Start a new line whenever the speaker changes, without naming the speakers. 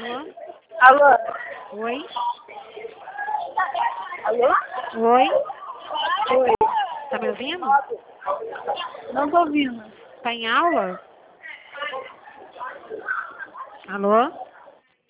Alô?
Alô?
Oi?
Alô?
Oi?
Oi.
Tá me ouvindo?
Não tô ouvindo.
Tá em aula? Alô?